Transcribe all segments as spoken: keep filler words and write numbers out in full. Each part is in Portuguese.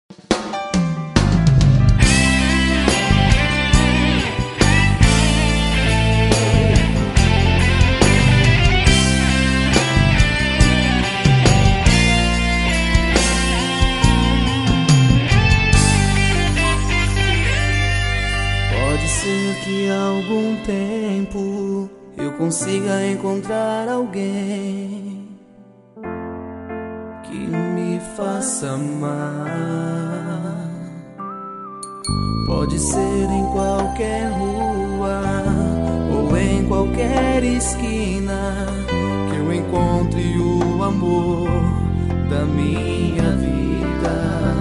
Pode ser que há algum tempo eu consiga encontrar alguém que me faça amar. Pode ser em qualquer rua ou em qualquer esquina que eu encontre o amor da minha vida.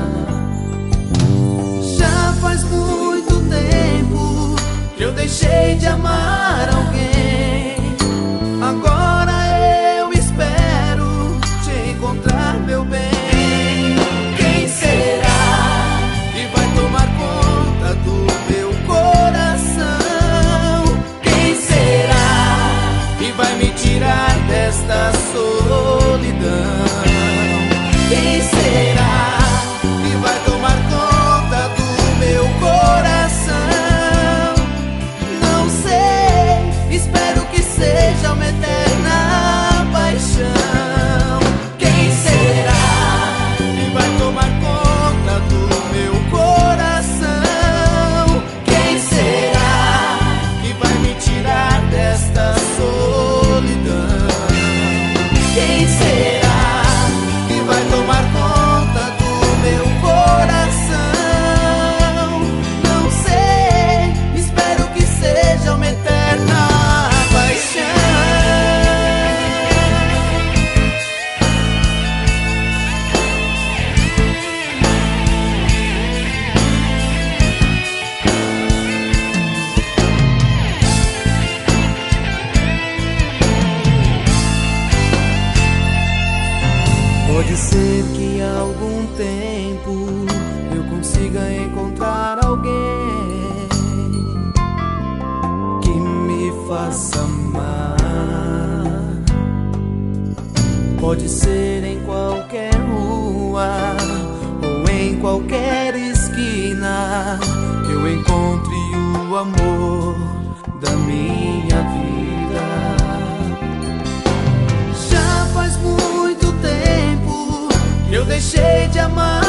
Já faz muito tempo que eu deixei de amar alguém. Agora eu espero te encontrar, meu bem. Quem será que vai tomar conta do meu coração? Quem será que vai me tirar desta solidão? Quem será que vai tomar conta do meu coração? Não sei, espero que seja uma eterna paixão. Quem será que vai tomar conta do meu coração? Quem será que vai me tirar desta solidão? Quem será que vai tomar conta do meu coração? Não sei, espero que seja uma eterna paixão. Pode ser que há algum tempo eu consiga encontrar alguém que me faça amar. Pode ser em qualquer rua ou em qualquer esquina que eu encontre o amor da minha vida. Já faz muito tempo que eu deixei de amar